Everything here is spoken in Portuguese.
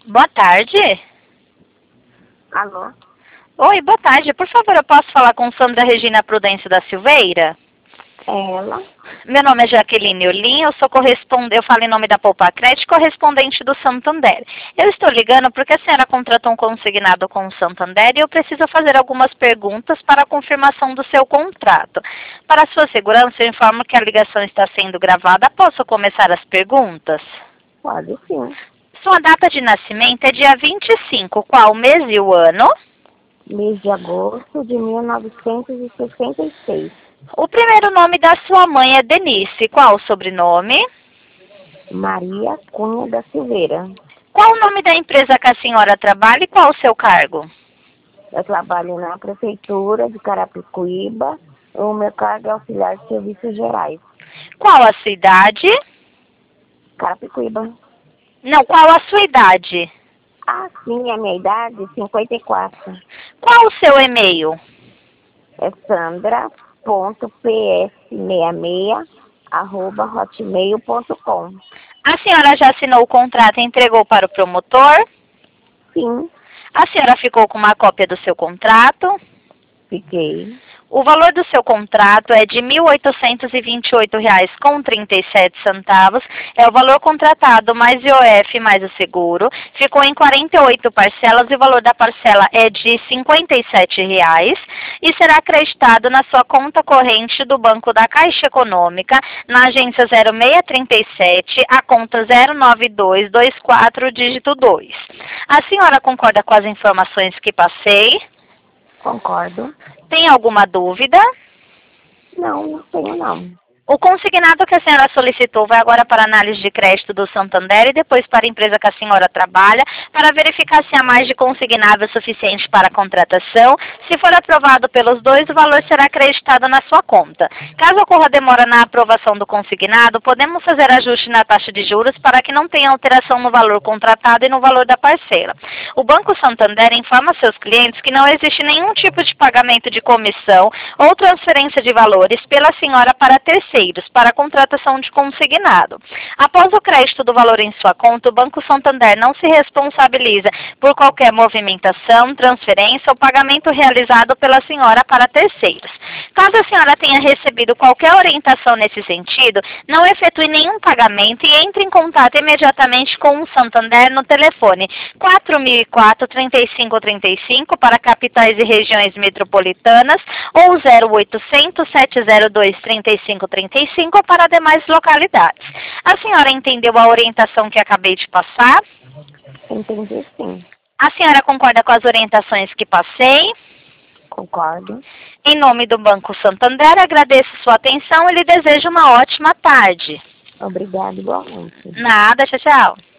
Boa tarde. Alô? Oi, boa tarde. Por favor, eu posso falar com Sandra Regina Prudêncio da Silveira? É ela? Meu nome é Jaqueline Olim, eu falo em nome da Poupa Crédito, correspondente do Santander. Eu estou ligando porque a senhora contratou um consignado com o Santander e eu preciso fazer algumas perguntas para a confirmação do seu contrato. Para sua segurança, eu informo que a ligação está sendo gravada. Posso começar as perguntas? Pode sim. Sua data de nascimento é dia 25, qual mês e o ano? Mês de agosto de 1966. O primeiro nome da sua mãe é Denise, qual o sobrenome? Maria Cunha da Silveira. Qual o nome da empresa que a senhora trabalha e qual o seu cargo? Eu trabalho na Prefeitura de Carapicuíba. O meu cargo é auxiliar de serviços gerais. Qual a sua idade? Carapicuíba. Não, qual a sua idade? Ah, sim, a minha idade, 54. Qual o seu e-mail? É sandra.ps66@hotmail.com. A senhora já assinou o contrato e entregou para o promotor? Sim, A senhora ficou com uma cópia do seu contrato? fiquei. O valor do seu contrato é de R$ 1.828,37. É o valor contratado mais IOF mais o seguro. Ficou em 48 parcelas e o valor da parcela é de R$ 57,00 e será acreditado na sua conta corrente do Banco da Caixa Econômica, na agência 0637, a conta 09224, dígito 2. A senhora concorda com as informações que passei? Concordo. Tem alguma dúvida? Não, não tenho não. O consignado que a senhora solicitou vai agora para a análise de crédito do Santander e depois para a empresa que a senhora trabalha, para verificar se há mais de consignável suficiente para a contratação. Se for aprovado pelos dois, o valor será acreditado na sua conta. Caso ocorra demora na aprovação do consignado, podemos fazer ajuste na taxa de juros para que não tenha alteração no valor contratado e no valor da parcela. O Banco Santander informa seus clientes que não existe nenhum tipo de pagamento de comissão ou transferência de valores pela senhora para terceiros, para a contratação de consignado. Após o crédito do valor em sua conta, o Banco Santander não se responsabiliza por qualquer movimentação, transferência ou pagamento realizado pela senhora para terceiros. Caso a senhora tenha recebido qualquer orientação nesse sentido, não efetue nenhum pagamento e entre em contato imediatamente com o Santander no telefone 4004-3535 para capitais e regiões metropolitanas ou 0800-702-3535 para demais localidades. A senhora entendeu a orientação que acabei de passar? Entendi sim. A senhora concorda com as orientações que passei? Concordo. Em nome do Banco Santander, agradeço sua atenção e lhe desejo uma ótima tarde. Obrigada igualmente. Nada, tchau, tchau.